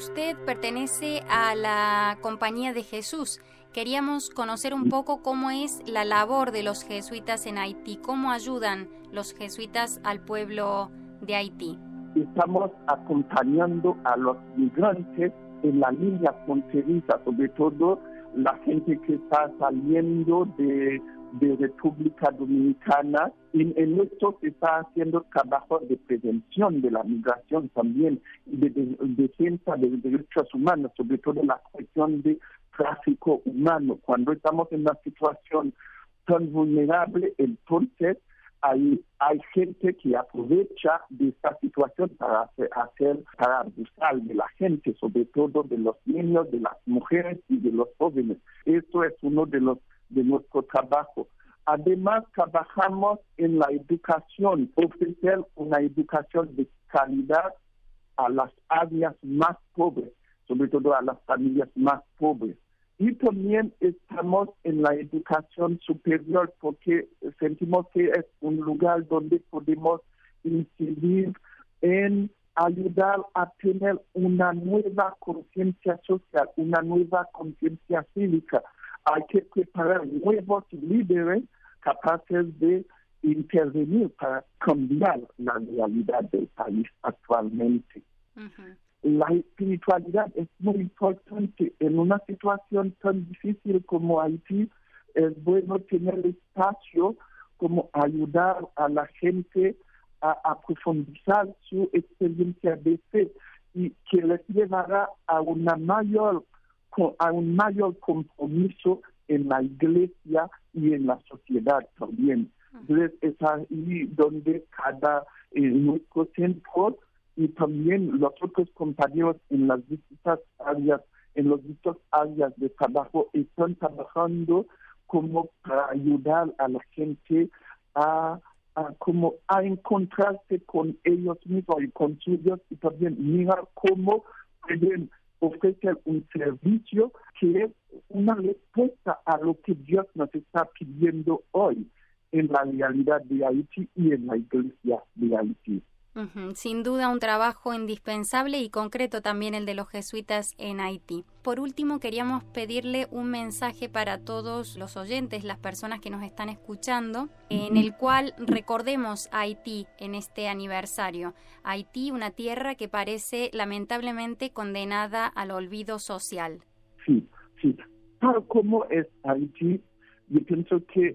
usted pertenece a la Compañía de Jesús. Queríamos conocer un poco cómo es la labor de los jesuitas en Haití, cómo ayudan los jesuitas al pueblo de Haití. Estamos acompañando a los migrantes en la línea fronteriza, sobre todo la gente que está saliendo de República Dominicana. En esto se está haciendo trabajo de prevención de la migración también, de defensa de los derechos humanos, sobre todo la cuestión de tráfico humano. Cuando estamos en una situación tan vulnerable, entonces hay gente que aprovecha de esta situación para abusar de la gente, sobre todo de los niños, de las mujeres y de los jóvenes. Esto es uno de nuestro trabajo. Además, trabajamos en la educación, ofrecer una educación de calidad a las áreas más pobres, sobre todo a las familias más pobres. Y también estamos en la educación superior porque sentimos que es un lugar donde podemos incidir en ayudar a tener una nueva conciencia social, una nueva conciencia cívica. Hay que preparar nuevos líderes capaces de intervenir para cambiar la realidad del país actualmente. Uh-huh. La espiritualidad es muy importante. En una situación tan difícil como Haití, es bueno tener espacio como ayudar a la gente a profundizar su experiencia de fe y que les llevará a un mayor compromiso en la iglesia y en la sociedad también. Entonces es ahí donde nuestro centro y también los otros compañeros en las distintas áreas, de trabajo, están trabajando como para ayudar a la gente a encontrarse con ellos mismos y con sus Dios, y también mirar cómo pueden ofrecer un servicio que es una respuesta a lo que Dios nos está pidiendo hoy en la realidad de Haití y en la iglesia de Haití. Uh-huh. Sin duda un trabajo indispensable y concreto también el de los jesuitas en Haití. Por último, queríamos pedirle un mensaje para todos los oyentes, las personas que nos están escuchando, en el cual recordemos a Haití en este aniversario. Haití, una tierra que parece lamentablemente condenada al olvido social. Sí. Tal como es Haití, yo pienso que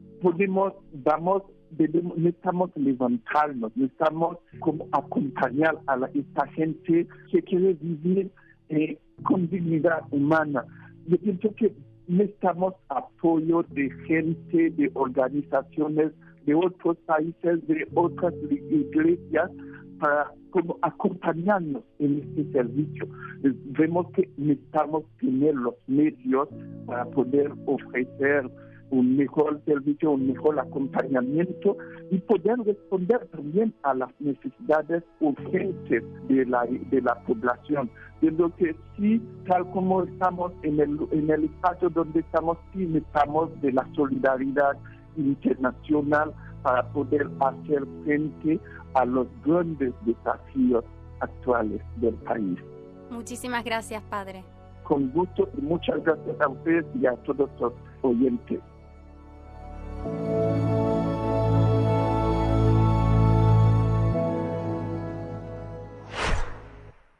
necesitamos levantarnos, necesitamos como acompañar a esta gente que quiere vivir con dignidad humana. Yo pienso que necesitamos apoyo de gente, de organizaciones, de otros países, de otras iglesias para como acompañarnos en este servicio. Vemos que necesitamos tener los medios para poder ofrecer un mejor servicio, un mejor acompañamiento y poder responder también a las necesidades urgentes de la población. Viendo que sí, tal como estamos en el espacio donde estamos, sí necesitamos de la solidaridad internacional para poder hacer frente a los grandes desafíos actuales del país. Muchísimas gracias, Padre. Con gusto y muchas gracias a ustedes y a todos los oyentes.